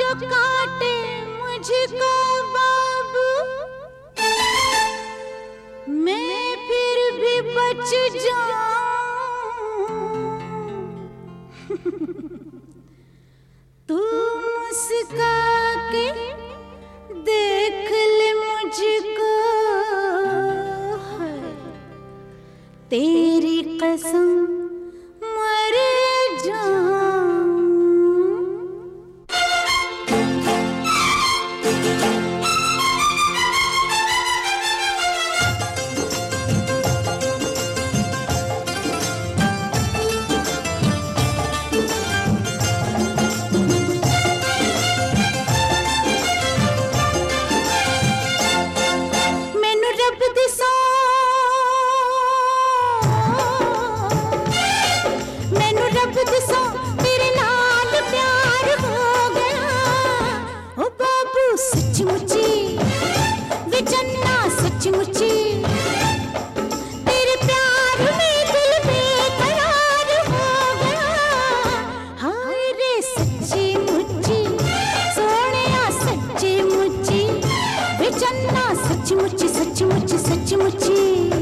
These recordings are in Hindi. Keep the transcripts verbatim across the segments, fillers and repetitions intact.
जो काटे मुझको बाबू, मैं फिर भी बच जाऊं। तू मुस्का के देख ले मुझको, तेरी कसम मर जाऊं। मैनू रब दी सौ तेरे नाल प्यार हो गया। ओ बाबू सचमुची वे जन्ना सचमुची, तेरे प्यार में दिल बेकरार हो गया। हाय रे सच्ची मुच्ची सोनिया सच्ची मुच्ची, वे जन्ना सचमुची सचमुची सचमुची।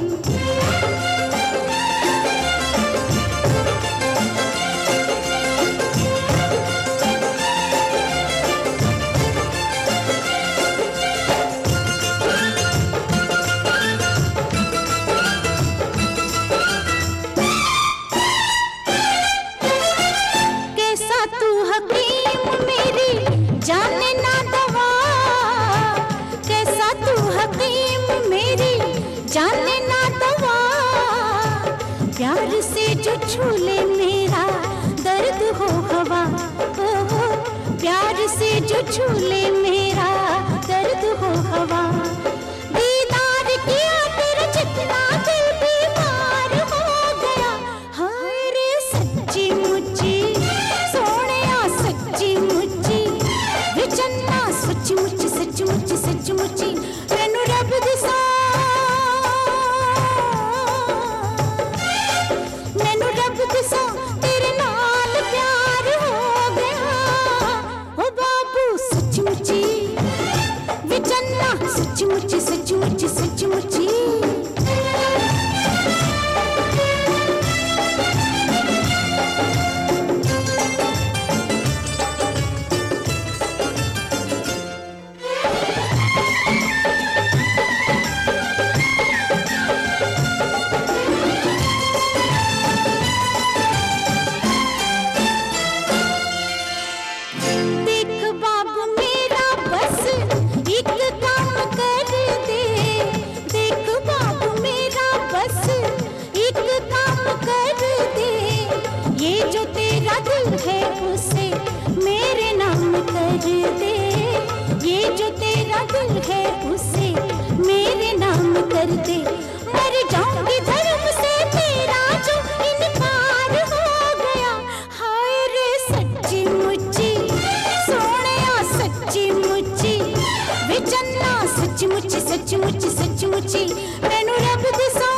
जाने ना दवा कैसा तू हकीम मेरी, जाने ना दवा। प्यार से जो छू ले मेरा दर्द हो हवा, ओ हो प्यार से जो छू ले मेरा दर्द हो हवा। दीदार किया तेरा जितना दिल बीमार हो गया। हाय रे सच्ची मुच्ची सोनिया सच्ची मुच्ची, वे जन्ना सचमुची सचमुची सचमुची। मैनू रब दी सौ मैनू रब दी सौ तेरे नाल प्यार हो गया। ओ बाबू सचमुची वे जन्ना सचमुची सचमुची सचमुची। ये जो तेरा दिल है उसे मेरे नाम कर दे। मर जाऊंगी धर्म से तेरा जो इनकार हो गया। हाय रे सच्ची मुच्ची सोनिया सच्ची मुच्ची, वे जन्ना सचमुची सचमुची सचमुची। मैनू रब दी सौ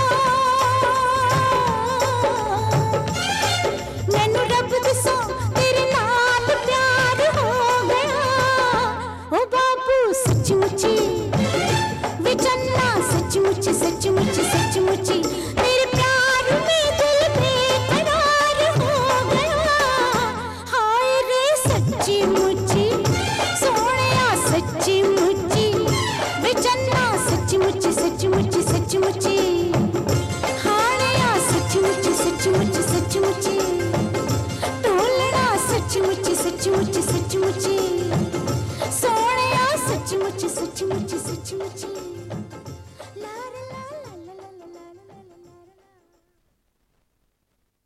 मैनू रब दी सौ तेरे नाल प्यार हो गया। ओ बाबू सचमुची वे जन्ना सचमुची सचमुची सचमुची, तेरे प्यार में दिल बेकरार हो गया। हाय रे सच्ची मुच्ची सोनिया सच्ची मुच्ची, वे जन्ना सचमुची सचमुची सचमुची। हानिया सचमुची सचमुची सचमुची, टोलना सचमुची सचमुची सचमुची, सोनिया सचमुची सचमुची सचमुची।